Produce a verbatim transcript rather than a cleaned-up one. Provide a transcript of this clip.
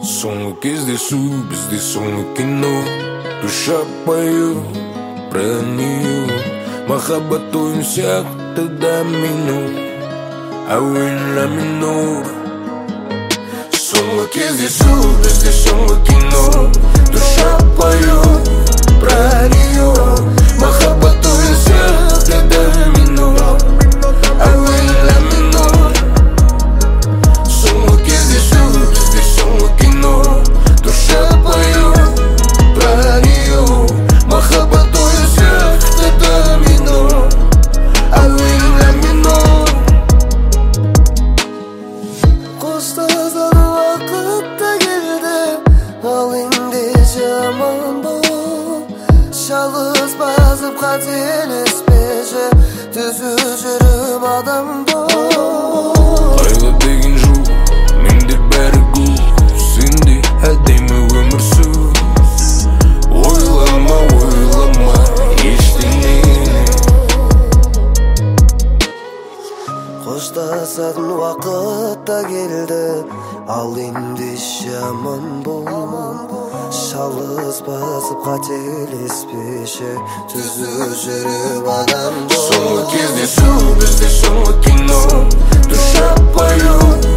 Соңғы кездесу, бізде соңғы кино. Душа пою про нее. Махаббат ойын сияқты домино. Әуен ля минор. Соңғы кездесу, бізде соңғы кино. Душа пою про нее. Махаббат ойын сияқты домино. Әуен ля минор. Соңғы кездесу, бізде соңғы кино. Душа пою про нее. Махаббат ойын сияқты домино. Әуен ля минор. Қоштасар уақыт та келді, ал ендеше аман бол. Жалғыз басып қателеспеші, түзу жүріп адам бол. Қайғы деген жоқ, менде бәрі көп. Сенде әдемі өмір сүр. Ойлама, ойлама ештеңені. Қоштасатын уақыт та келді, ал ендеше аман бол. Жалғыз басып қателеспеші, түзу жүріп адам бол. Соңғы кездесу, бізде соңғы кино. Душа пою